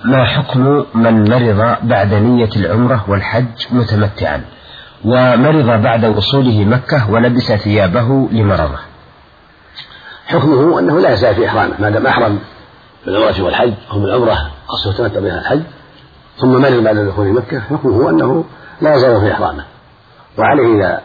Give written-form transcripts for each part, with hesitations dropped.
ما حكم من مرض بعد نية العمرة والحج متمتعا ومرض بعد وصوله مكة ولبس ثيابه لمرضه؟ حكمه أنه لا يزال في إحرامه ما دام أحرم بالعمرة والحج أو بالعمرة أصله تمتع بها الحج ثم مرض بعد دخول مكة، حكمه أنه لا يزال في إحرامه، وعليه إذا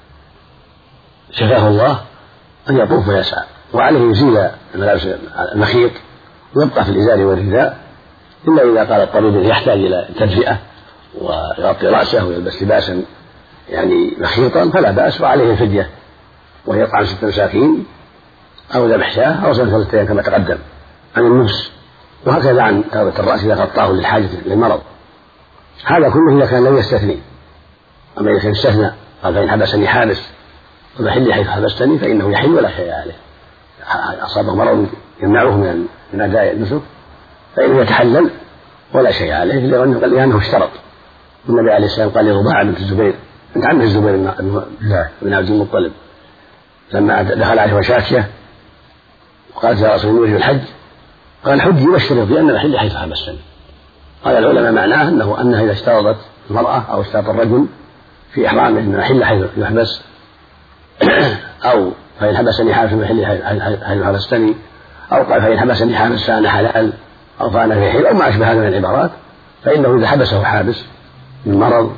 شفاه الله أن يطوف ويسعى، وعليه يزيل الملابس المخيط ويبقى في الإزار والرداء، إلا إذا قال الطبيب يحتاج إلى تدفئة ويغطي رأسه ويلبس لباسا يعني مخيطا فلا بأس، وعليه الفدية وهي يطعم 6 مساكين أو ذبح شاة أو صوم 3 أيام كما تقدم عن النفس، وهكذا عن تغطية الرأس إذا غطاه للحاجة للمرض. هذا كله إذا كان لم يستثني، أما إذا كان استثنى قال فإن حبسني حابس فمحلي حيث حبستني فإنه يحل ولا شيء عليه، أصابه مرض يمنعه من أداء النسك فإنه يتحلل ولا شيء عليه، لأنه اشترط. النبي عليه السلام قال لرباعة بنت الزبير بنت عم الزبير بن عبد المطلب لما دخل عليه وشاكية وقالت يا رسول الله الحج، قال حجي واشترط بأن محلي حيث حبستني. قال العلماء معناه أنها إذا اشترطت المرأة أو اشترط الرجل في إحرامه أن محل حيث يحبس أو فإن حبسني حابس محلي حيث حبستني، أو قال فإن حبسني حابس فأنا حلال أو فأنا في حل أو ما أشبه هذا من العبارات، فإنه إذا حبسه حابس من مرض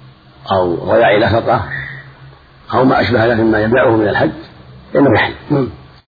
أو ضياع نفقة أو ما أشبه ذلك مما يمنعه من الحج فإنه يحل.